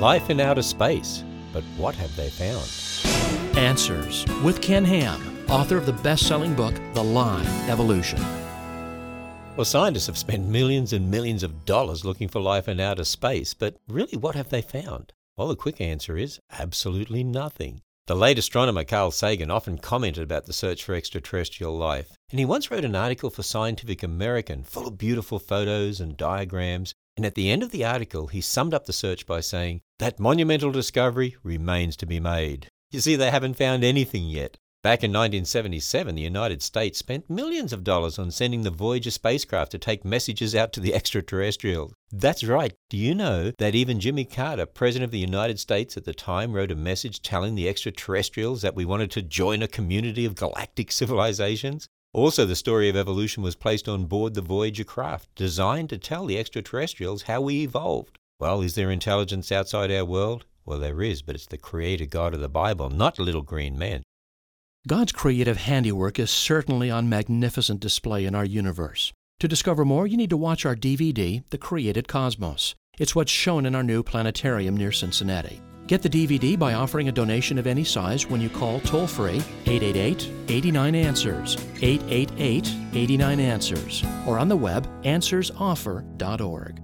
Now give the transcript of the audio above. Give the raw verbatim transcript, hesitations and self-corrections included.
Life in outer space. But what have they found? Answers with Ken Ham, author of the best-selling book, The Lie: Evolution. Well, scientists have spent millions and millions of dollars looking for life in outer space, but really what have they found? Well, the quick answer is absolutely nothing. The late astronomer Carl Sagan often commented about the search for extraterrestrial life, and he once wrote an article for Scientific American full of beautiful photos and diagrams, and at the end of the article he summed up the search by saying, "That monumental discovery remains to be made." You see, they haven't found anything yet. Back in nineteen seventy-seven, the United States spent millions of dollars on sending the Voyager spacecraft to take messages out to the extraterrestrials. That's right. Do you know that even Jimmy Carter, President of the United States at the time, wrote a message telling the extraterrestrials that we wanted to join a community of galactic civilizations? Also, the story of evolution was placed on board the Voyager craft, designed to tell the extraterrestrials how we evolved. Well, is there intelligence outside our world? Well, there is, but it's the Creator God of the Bible, not little green men. God's creative handiwork is certainly on magnificent display in our universe. To discover more, you need to watch our D V D, The Created Cosmos. It's what's shown in our new planetarium near Cincinnati. Get the D V D by offering a donation of any size when you call toll-free eight eight eight, eight nine, answers, eight eight eight, eight nine, answers, or on the web answers offer dot org.